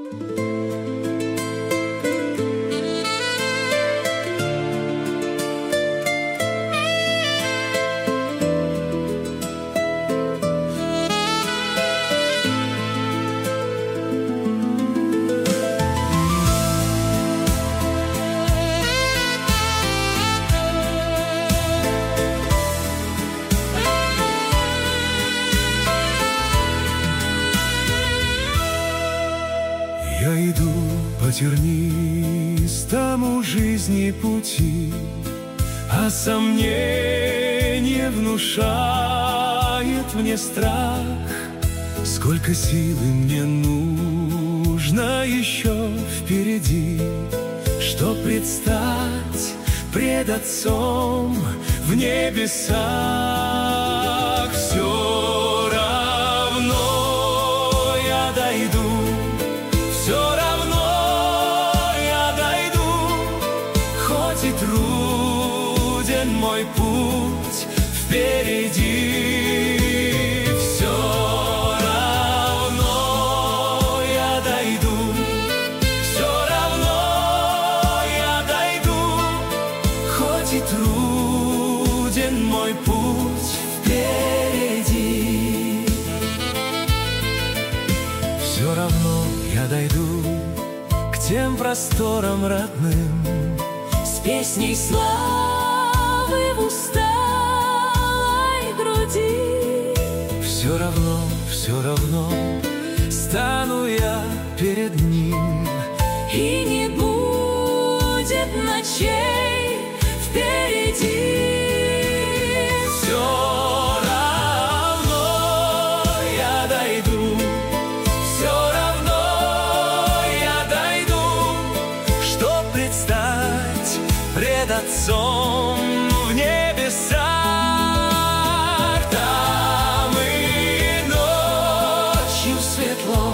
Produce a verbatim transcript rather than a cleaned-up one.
Я иду по тернистому жизни пути, а сомнение внушает мне страх. Сколько силы мне нужно еще впереди, чтоб предстать пред Отцом в небесах. Все равно я дойду, все равно я дойду, хоть и труден мой путь впереди. Все равно я дойду, все равно я дойду, хоть и труден мой путь впереди. Все равно я дойду к тем просторам родным, с песней славы в усталой груди. Все равно, все равно стану я перед Ним, И не будет ночей впереди. все равно я дойду, все равно я дойду, чтоб предстать пред Отцом в небесах. Там и ночью светло,